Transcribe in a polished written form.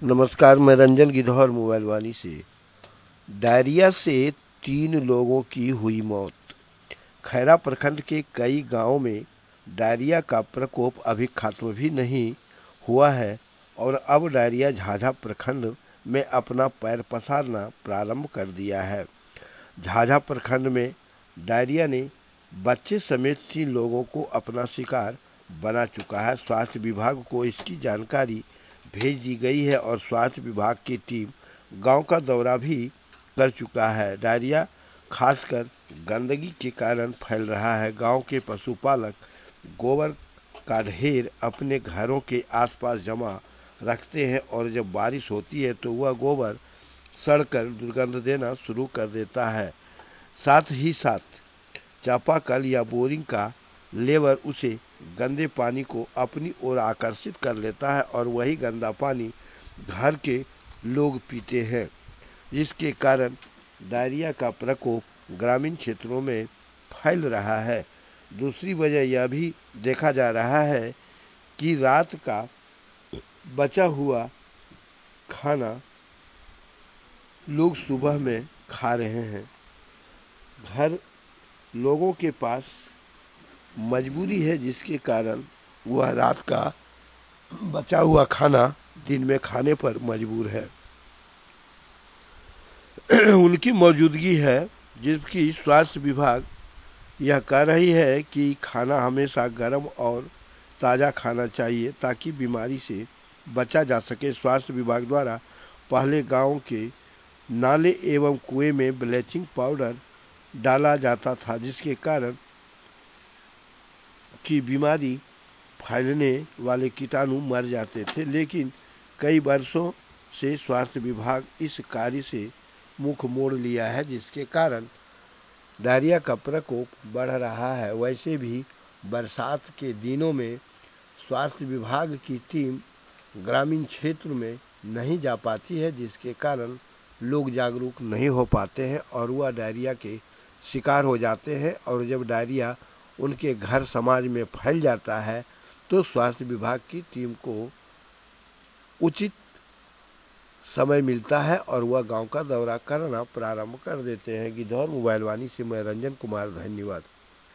नमस्कार, मैं रंजन गिद्धौर मोबाइल वानी से। डायरिया से 3 लोगों की हुई मौत। खैरा प्रखंड के कई गांवों में डायरिया का प्रकोप अभी खत्म भी नहीं हुआ है और अब डायरिया झाझा प्रखंड में अपना पैर पसारना प्रारंभ कर दिया है। झाझा प्रखंड में डायरिया ने बच्चे समेत 3 लोगों को अपना शिकार बना चुका है। स्वास्थ्य विभाग को इसकी जानकारी भेज दी गई है और स्वास्थ्य विभाग की टीम गांव का दौरा भी कर चुका है। डायरिया खासकर गंदगी के कारण फैल रहा है। गांव के पशुपालक गोबर का ढेर अपने घरों के आसपास जमा रखते हैं और जब बारिश होती है तो वह गोबर सड़कर दुर्गंध देना शुरू कर देता है। साथ ही साथ चापाकल या बोरिंग का लेवर उसे गंदे पानी को अपनी ओर आकर्षित कर लेता है और वही गंदा पानी घर के लोग पीते हैं, जिसके कारण डायरिया का प्रकोप ग्रामीण क्षेत्रों में फैल रहा है। दूसरी वजह यह भी देखा जा रहा है कि रात का बचा हुआ खाना लोग सुबह में खा रहे हैं। घर लोगों के पास मजबूरी है, जिसके कारण वह रात का बचा हुआ खाना दिन में खाने पर मजबूर है। उनकी मौजूदगी है, जिसकी स्वास्थ्य विभाग यह कह रही है कि खाना हमेशा गर्म और ताज़ा खाना चाहिए ताकि बीमारी से बचा जा सके। स्वास्थ्य विभाग द्वारा पहले गांव के नाले एवं कुएं में ब्लीचिंग पाउडर डाला जाता था, जिसके कारण की बीमारी फैलने वाले कीटाणु मर जाते थे, लेकिन कई वर्षों से स्वास्थ्य विभाग इस कार्य से मुख मोड़ लिया है, जिसके कारण डायरिया का प्रकोप बढ़ रहा है। वैसे भी बरसात के दिनों में स्वास्थ्य विभाग की टीम ग्रामीण क्षेत्र में नहीं जा पाती है, जिसके कारण लोग जागरूक नहीं हो पाते हैं और वह डायरिया के शिकार हो जाते हैं। और जब डायरिया उनके घर समाज में फैल जाता है तो स्वास्थ्य विभाग की टीम को उचित समय मिलता है और वह गांव का दौरा करना प्रारंभ कर देते हैं। गिद्धौर मोबाइल वानी से मैं रंजन कुमार, धन्यवाद।